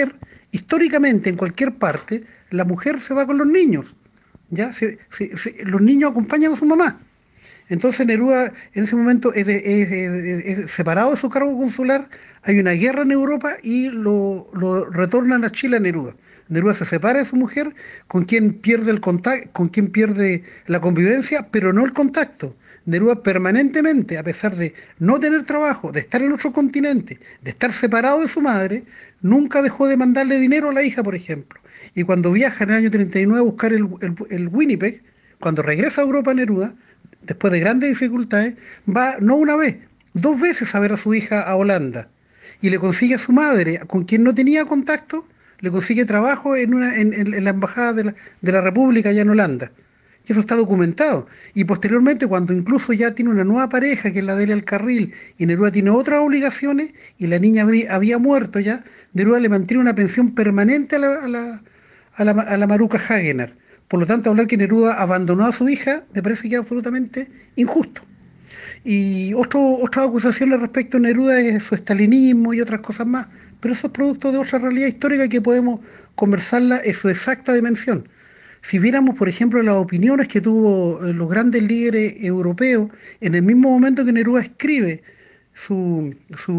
históricamente en cualquier parte, la mujer se va con los niños, ¿ya? Los niños acompañan a su mamá. Entonces Neruda en ese momento es separado de su cargo consular, hay una guerra en Europa y lo retornan a Chile a Neruda. Neruda se separa de su mujer, con quien pierde el contacto, con quien pierde la convivencia, pero no el contacto. Neruda permanentemente, a pesar de no tener trabajo, de estar en otro continente, de estar separado de su madre, nunca dejó de mandarle dinero a la hija, por ejemplo. Y cuando viaja en el año 39 a buscar el Winnipeg, cuando regresa a Europa Neruda, después de grandes dificultades, va no una vez, 2 veces a ver a su hija a Holanda. Y le consigue a su madre, con quien no tenía contacto, le consigue trabajo en la embajada de la República allá en Holanda. Y eso está documentado. Y posteriormente, cuando incluso ya tiene una nueva pareja, que es la de Delia Alcarril, y Neruda tiene otras obligaciones, y la niña había muerto ya, Neruda le mantiene una pensión permanente a la Maruca Hagener. Por lo tanto, hablar que Neruda abandonó a su hija me parece que es absolutamente injusto. Y otra acusación respecto a Neruda es su estalinismo y otras cosas más, pero eso es producto de otra realidad histórica que podemos conversarla en su exacta dimensión. Si viéramos, por ejemplo, las opiniones que tuvo los grandes líderes europeos en el mismo momento que Neruda escribe sus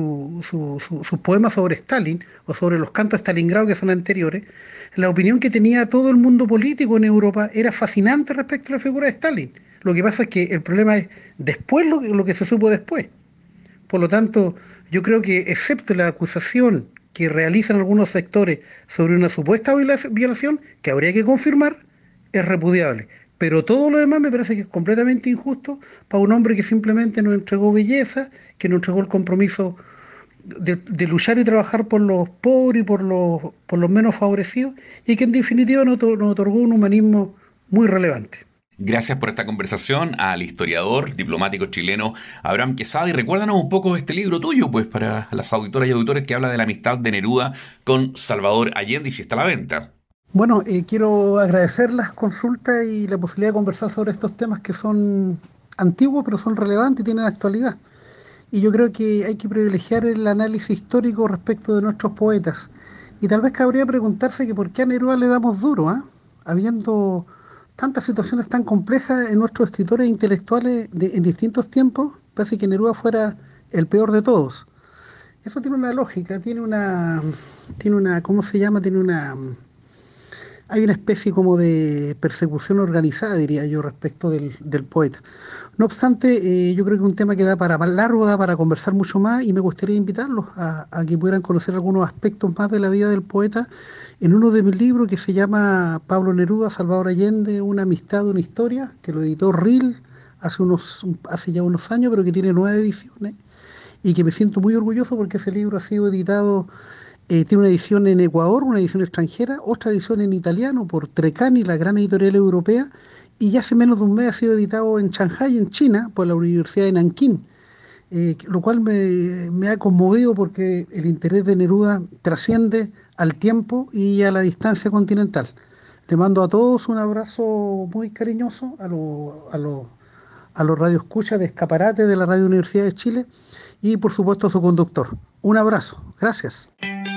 poemas sobre Stalin o sobre los cantos de Stalingrado, que son anteriores, la opinión que tenía todo el mundo político en Europa era fascinante respecto a la figura de Stalin. Lo que pasa es que el problema es después lo que se supo después. Por lo tanto, yo creo que excepto la acusación que realizan algunos sectores sobre una supuesta violación, que habría que confirmar, es repudiable. Pero todo lo demás me parece que es completamente injusto para un hombre que simplemente nos entregó belleza, que nos entregó el compromiso de luchar y trabajar por los pobres y por los menos favorecidos, y que en definitiva nos otorgó un humanismo muy relevante. Gracias por esta conversación al historiador, diplomático chileno Abraham Quesada, y recuérdanos un poco este libro tuyo, pues, para las auditoras y auditores, que habla de la amistad de Neruda con Salvador Allende, y si está a la venta. Bueno, quiero agradecer las consultas y la posibilidad de conversar sobre estos temas que son antiguos pero son relevantes y tienen actualidad. Y yo creo que hay que privilegiar el análisis histórico respecto de nuestros poetas. Y tal vez cabría preguntarse que por qué a Neruda le damos duro, habiendo tantas situaciones tan complejas en nuestros escritores intelectuales en distintos tiempos. Parece que Neruda fuera el peor de todos. Eso tiene una lógica, ¿cómo se llama? Hay una especie como de persecución organizada, diría yo, respecto del poeta. No obstante, yo creo que es un tema que da para más largo, da para conversar mucho más, y me gustaría invitarlos a que pudieran conocer algunos aspectos más de la vida del poeta en uno de mis libros que se llama Pablo Neruda, Salvador Allende, una amistad, una historia, que lo editó RIL hace ya unos años, pero que tiene 9 ediciones, y que me siento muy orgulloso porque ese libro ha sido editado. Tiene una edición en Ecuador, una edición extranjera, otra edición en italiano por Treccani, la gran editorial europea, y ya hace menos de un mes ha sido editado en Shanghái, en China, por la Universidad de Nankín, lo cual me ha conmovido porque el interés de Neruda trasciende al tiempo y a la distancia continental. Le mando a todos un abrazo muy cariñoso a los radioescuchas de Escaparate de la Radio Universidad de Chile y por supuesto a su conductor. Un abrazo, gracias.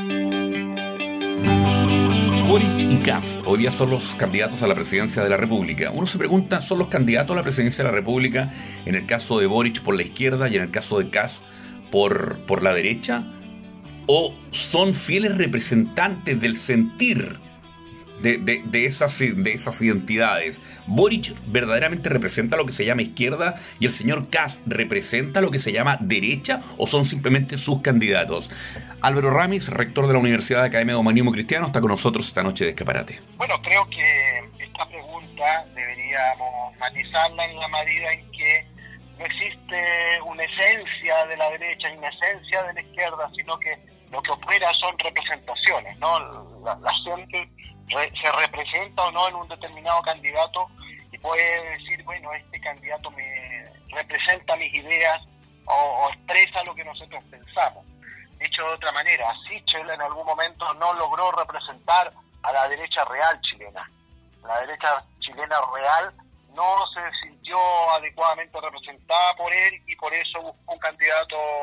Boric y Kast hoy día son los candidatos a la presidencia de la República. Uno se pregunta, ¿son los candidatos a la presidencia de la República en el caso de Boric por la izquierda y en el caso de Kast por la derecha? ¿O son fieles representantes del sentir de esas identidades? ¿Boric verdaderamente representa lo que se llama izquierda y el señor Kast representa lo que se llama derecha, o son simplemente sus candidatos? Álvaro Ramis, rector de la Universidad de Academia de Humanismo Cristiano, está con nosotros esta noche de Escaparate. Bueno, creo que esta pregunta deberíamos matizarla en la medida en que no existe una esencia de la derecha y una esencia de la izquierda, sino que lo que opera son representaciones, ¿no? La gente se representa o no en un determinado candidato y puede decir, bueno, este candidato me representa mis ideas o expresa lo que nosotros pensamos. Dicho de otra manera, Sichel en algún momento no logró representar a la derecha real chilena. La derecha chilena real no se sintió adecuadamente representada por él y por eso buscó un candidato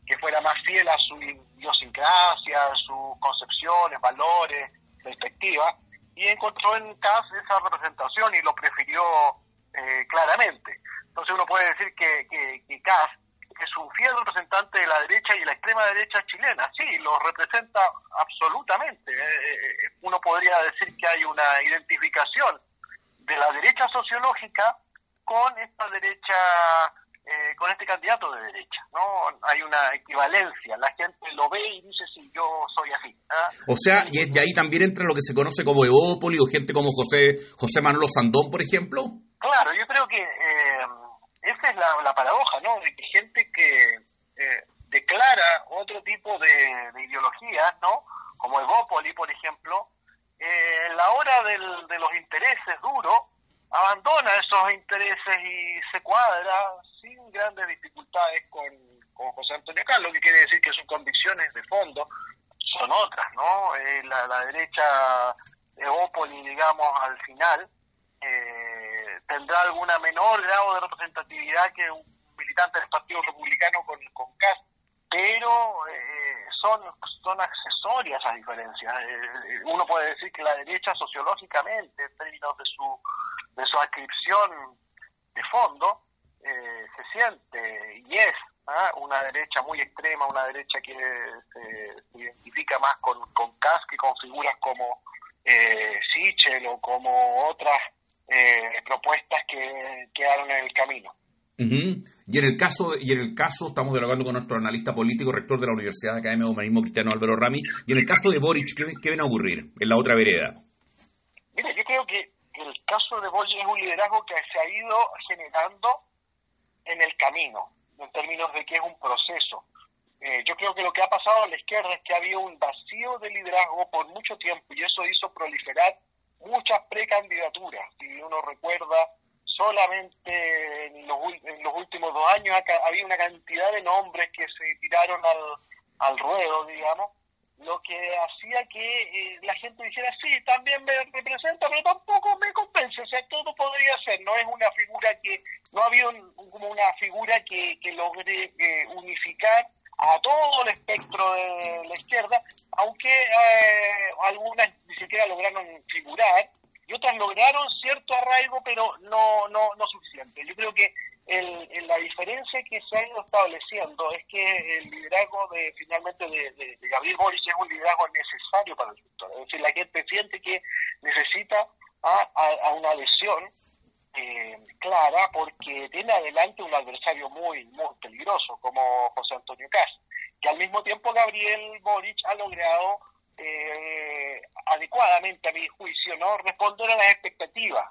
que fuera más fiel a su idiosincrasia, a sus concepciones, valores, perspectivas, y encontró en Kast esa representación y lo prefirió claramente. Entonces uno puede decir que Kast es un fiel representante de la derecha y la extrema derecha chilena. Sí, lo representa absolutamente. Uno podría decir que hay una identificación de la derecha sociológica con esta derecha, con este candidato de derecha, ¿no? Hay una equivalencia, la gente lo ve y dice, sí, yo soy así. O sea, y ahí también entra lo que se conoce como Evópoli o gente como José Manolo Sandón, por ejemplo. Claro, yo creo que esa es la paradoja, ¿no? De que gente que declara otro tipo de ideologías, ¿no? Como Evópoli, por ejemplo, en la hora de los intereses duros, abandona esos intereses y se cuadra sin grandes dificultades con José Antonio Kast, lo que quiere decir que sus convicciones de fondo son otras, ¿no? La derecha Evópoli, digamos, al final tendrá alguna menor grado de representatividad que un militante del Partido Republicano con Kast, pero son accesorias esas diferencias. Uno puede decir que la derecha sociológicamente, en términos de su adscripción de fondo, se siente y es una derecha muy extrema, una derecha que se identifica más con Kast que con figuras como Sichel o como otras propuestas que quedaron en el camino. Uh-huh. Y en el caso estamos dialogando con nuestro analista político, rector de la Universidad de Academia de Humanismo Cristiano, Álvaro Rami, y en el caso de Boric, ¿qué viene a ocurrir en la otra vereda? Mira, yo creo que el caso de Boric es un liderazgo que se ha ido generando en el camino, en términos de que es un proceso. Yo creo que lo que ha pasado a la izquierda es que ha habido un vacío de liderazgo por mucho tiempo y eso hizo proliferar muchas precandidaturas. Si uno recuerda, solamente en los últimos 2 años había una cantidad de nombres que se tiraron al ruedo, digamos, lo que hacía que la gente dijera, sí, también me representa, pero tampoco me convence, o sea, todo podría ser, no es una figura no había como una figura que logre unificar a todo el espectro de la izquierda, aunque algunas ni siquiera lograron figurar, y otras lograron cierto arraigo, pero no suficiente. Yo creo que la diferencia que se ha ido estableciendo es que el liderazgo finalmente de Gabriel Boric es un liderazgo necesario para el sector. Es decir, la gente siente que necesita a una adhesión clara porque tiene adelante un adversario muy, muy peligroso como José Antonio Kast, que al mismo tiempo Gabriel Boric ha logrado adecuadamente, a mi juicio, no responder a las expectativas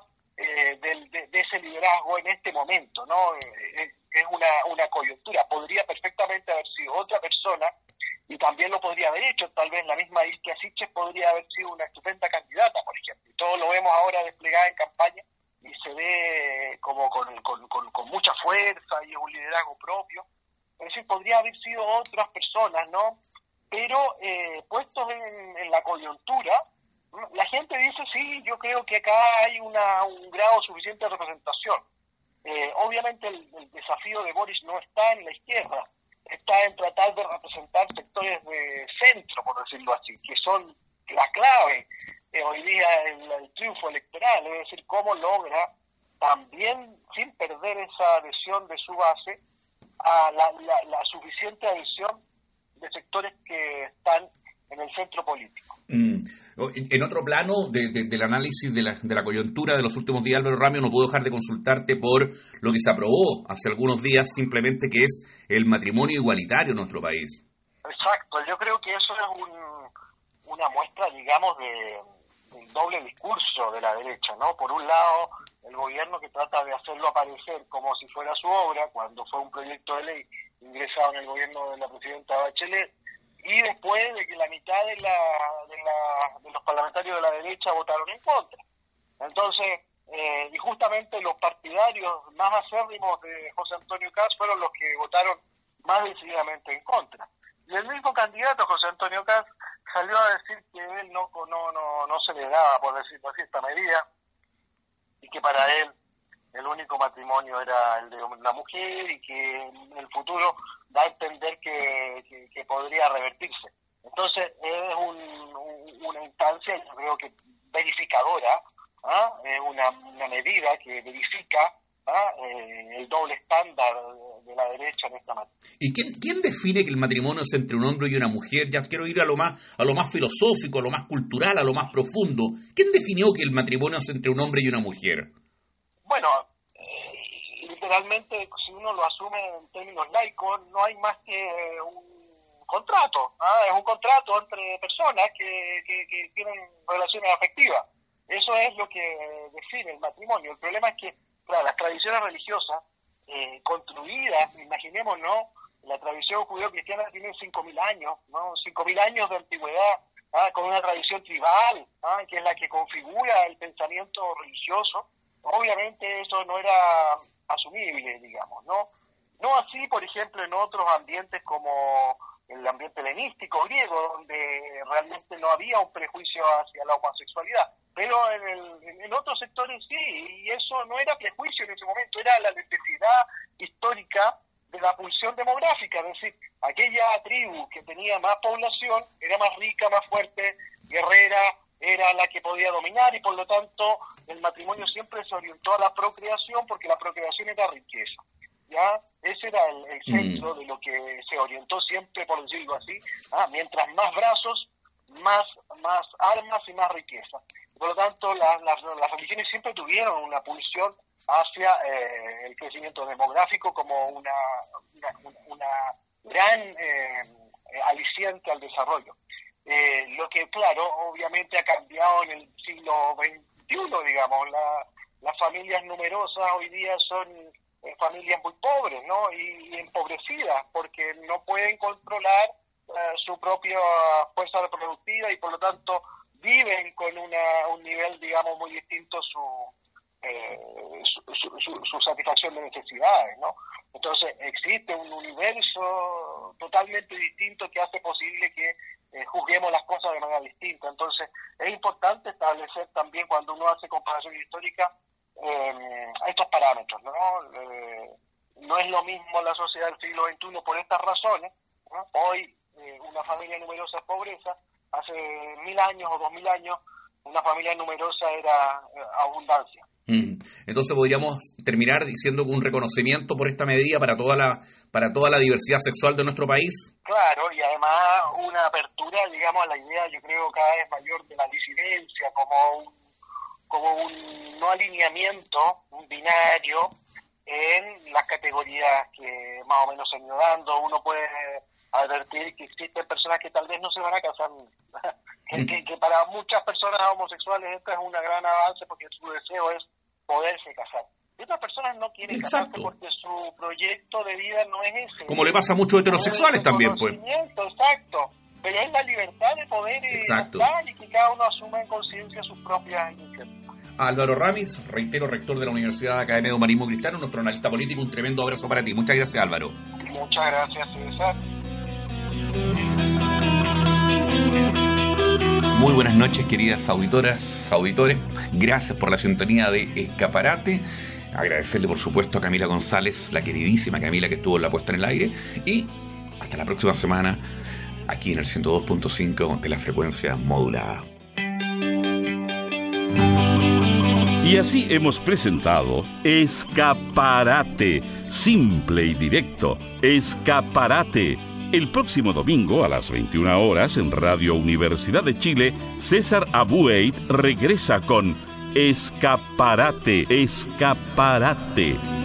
de ese liderazgo en este momento, ¿no? Es una coyuntura. Podría perfectamente haber sido otra persona y también lo podría haber hecho. Tal vez la misma Isquia Siches podría haber sido una estupenda candidata, por ejemplo. Y todo lo vemos ahora desplegada en campaña y se ve como con mucha fuerza y un liderazgo propio. Es decir, podría haber sido otras personas, ¿no? Pero puestos en la coyuntura, la gente dice, sí, yo creo que acá hay un grado suficiente de representación. Obviamente el desafío de Boric no está en la izquierda, está en tratar de representar sectores de centro, por decirlo así, que son la clave hoy día el triunfo electoral, es decir, cómo logra también, sin perder esa adhesión de su base, a la suficiente adhesión de sectores que están en el centro político. En otro plano del análisis de la coyuntura de los últimos días, Álvaro Rami, no puedo dejar de consultarte por lo que se aprobó hace algunos días, simplemente, que es el matrimonio igualitario en nuestro país. Exacto, yo creo que eso es una muestra, digamos, del doble discurso de la derecha, ¿no? Por un lado, el gobierno que trata de hacerlo aparecer como si fuera su obra, cuando fue un proyecto de ley ingresado en el gobierno de la presidenta Bachelet, y después de que la mitad de los parlamentarios de la derecha votaron en contra. Entonces, y justamente los partidarios más acérrimos de José Antonio Kast fueron los que votaron más decididamente en contra. Y el mismo candidato, José Antonio Kast, salió a decir que él no se le daba, por decirlo así, esta medida, y que para él el único matrimonio era el de una mujer y que en el futuro da a entender que podría revertirse. Entonces es una instancia, yo creo que verificadora, es una medida que verifica el doble estándar de la derecha en esta materia. ¿Y quién define que el matrimonio es entre un hombre y una mujer? Ya quiero ir a lo más filosófico, a lo más cultural, a lo más profundo. ¿Quién definió que el matrimonio es entre un hombre y una mujer? Bueno, literalmente, si uno lo asume en términos laicos, no hay más que un contrato. Es un contrato entre personas que tienen relaciones afectivas. Eso es lo que define el matrimonio. El problema es que, claro, las tradiciones religiosas construidas, imaginémonos, la tradición judeo-cristiana tiene 5.000 años, ¿no? 5.000 años de antigüedad, con una tradición tribal, que es la que configura el pensamiento religioso. Obviamente eso no era asumible, digamos, ¿no? No así, por ejemplo, en otros ambientes como el ambiente helenístico griego, donde realmente no había un prejuicio hacia la homosexualidad. Pero en otros sectores sí, y eso no era prejuicio en ese momento, era la necesidad histórica de la pulsión demográfica, es decir, aquella tribu que tenía más población, era más rica, más fuerte, guerrera, era la que podía dominar, y por lo tanto el matrimonio siempre se orientó a la procreación, porque la procreación era riqueza. ¿Ya? Ese era el centro de lo que se orientó siempre, por decirlo así. Mientras más brazos, más armas y más riqueza. Por lo tanto, las religiones siempre tuvieron una pulsión hacia el crecimiento demográfico como una gran aliciente al desarrollo. Lo que, claro, obviamente ha cambiado en el siglo XXI, digamos. Las familias numerosas hoy día son familias muy pobres, ¿no? Y empobrecidas, porque no pueden controlar su propia fuerza reproductiva y por lo tanto viven con un nivel, digamos, muy distinto su satisfacción de necesidades, ¿no? Entonces existe un universo totalmente distinto que hace posible que juzguemos las cosas de manera distinta. Entonces es importante establecer también, cuando uno hace comparación histórica, estos parámetros, ¿no? No es lo mismo la sociedad del siglo XXI por estas razones, ¿no? Hoy una familia numerosa es pobreza, hace 1000 años o 2000 años una familia numerosa era abundancia. Entonces podríamos terminar diciendo que un reconocimiento por esta medida para toda la diversidad sexual de nuestro país. Claro, y además una apertura, digamos, a la idea, yo creo, cada vez mayor de la disidencia, como un no alineamiento, un binario en las categorías que más o menos se han ido dando. Uno puede advertir que existen personas que tal vez no se van a casar, que para muchas personas homosexuales esto es un gran avance porque su deseo es poderse casar. Y otras personas no quieren casarse porque su proyecto de vida no es ese. Como le pasa a muchos heterosexuales también, pues. Exacto. Pero es la libertad de poder casar y que cada uno asuma en conciencia sus propias iniciativas. Álvaro Ramis, reitero, rector de la Universidad Academia de Humanismo Cristiano, nuestro analista político, un tremendo abrazo para ti. Muchas gracias, Álvaro. Muchas gracias, César. Muy buenas noches, queridas auditoras, auditores. Gracias por la sintonía de Escaparate. Agradecerle, por supuesto, a Camila González, la queridísima Camila, que estuvo en la puesta en el aire. Y hasta la próxima semana, aquí en el 102.5 de la frecuencia modulada. Y así hemos presentado Escaparate, simple y directo, Escaparate. El próximo domingo a las 21 horas en Radio Universidad de Chile, César Abueit regresa con Escaparate, Escaparate.